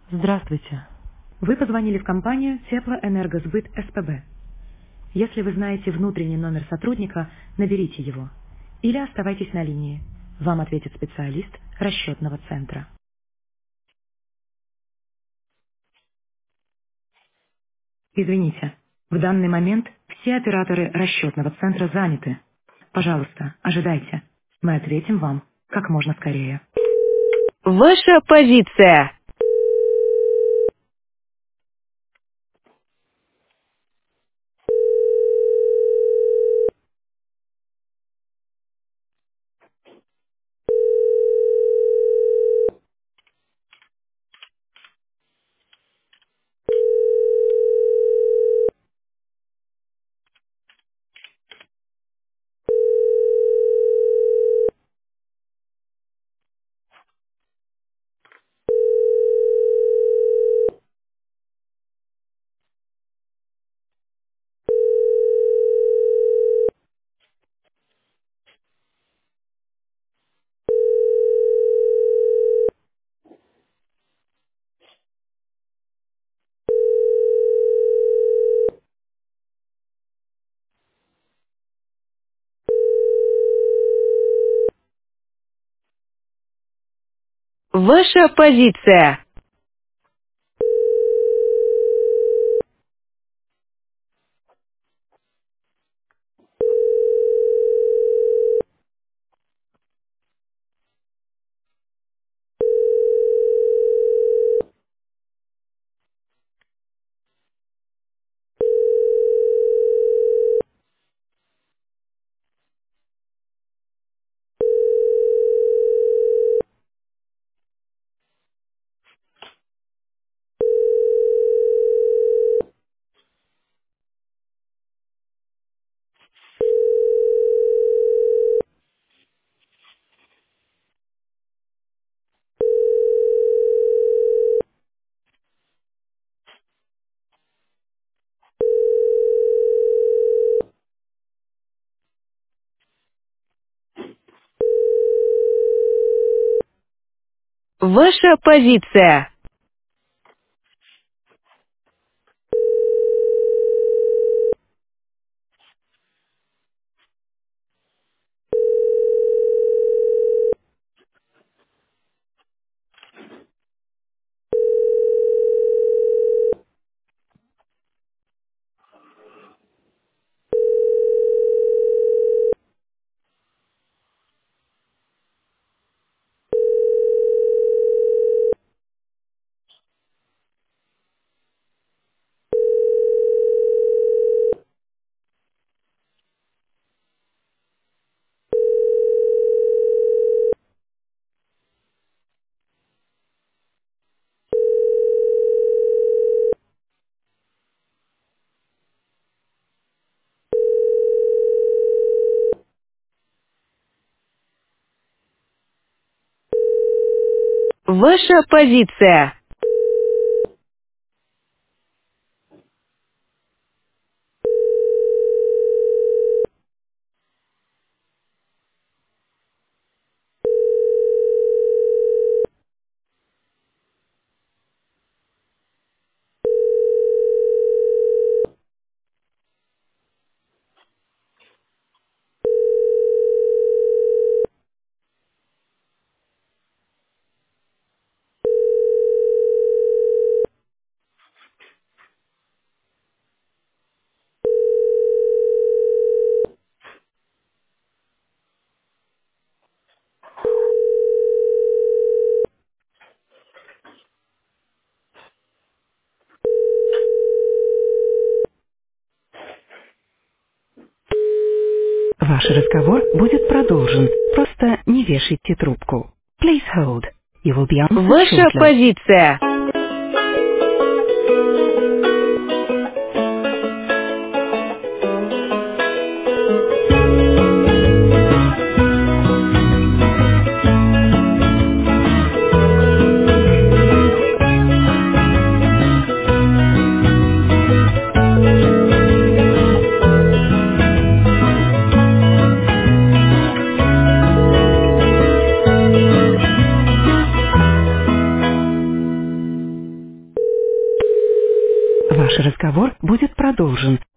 Здравствуйте. Вы позвонили в компанию Теплоэнергосбыт СПБ. Если вы знаете внутренний номер сотрудника, наберите его. Или оставайтесь на линии. Вам ответит специалист расчетного центра. Извините, в данный момент все операторы расчетного центра заняты. Пожалуйста, ожидайте. Мы ответим вам как можно скорее. Ваша позиция. Ваша позиция. Ваша позиция. Ваша позиция. Ваш разговор будет продолжен. Просто не вешайте трубку. Please hold. You will be answered Ваша shortly. позиция. Ваш разговор будет продолжен.